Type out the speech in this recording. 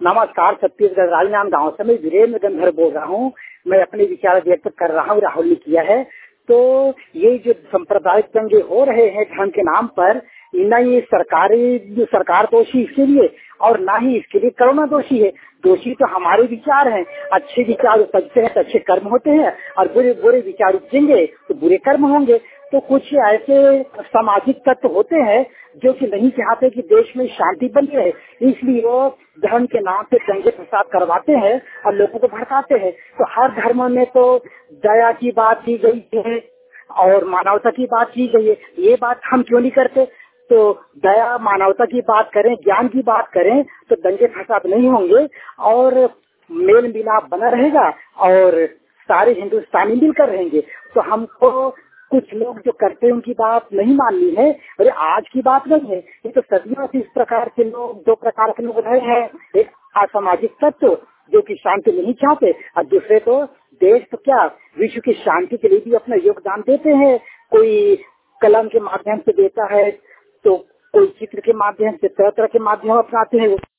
नमस्कार, छत्तीसगढ़ राजनांद गांव से मैं वीरेंद्र गंधर बोल रहा हूँ। मैं अपने विचार व्यक्त कर रहा हूँ, राहुल ने किया है। तो ये जो सांप्रदायिक दंगे हो रहे हैं धर्म के नाम पर, न ये सरकार दोषी इसके लिए और ना ही इसके लिए कोरोना दोषी है। दोषी तो हमारे विचार हैं। अच्छे विचार उपजते हैं तो अच्छे कर्म होते हैं, और बुरे बुरे विचार उपजेंगे तो बुरे कर्म होंगे। तो कुछ ऐसे सामाजिक तत्व होते हैं जो कि नहीं चाहते कि देश में शांति बनी रहे, इसलिए वो धर्म के नाम पे दंगे फसाद करवाते हैं और लोगों को भड़काते हैं। तो हर धर्म में तो दया की बात की गई है और मानवता की बात की गई है, ये बात हम क्यों नहीं करते? तो दया मानवता की बात करें, ज्ञान की बात करें तो दंगे फसाद नहीं होंगे और मेल मिलाप बना रहेगा और सारे हिंदुस्तानी मिलकर रहेंगे। तो हमको कुछ लोग जो करते हैं उनकी बात नहीं माननी है। अरे आज की बात नहीं है, ये तो सदियों से इस प्रकार के लोग, दो प्रकार के लोग रहे हैं। एक असामाजिक तत्व जो कि शांति नहीं चाहते, और दूसरे तो देश तो क्या विश्व की शांति के लिए भी अपना योगदान देते हैं। कोई कलम के माध्यम से देता है, तो कोई चित्र के माध्यम से, तरह तरह के माध्यम अपनाते हैं।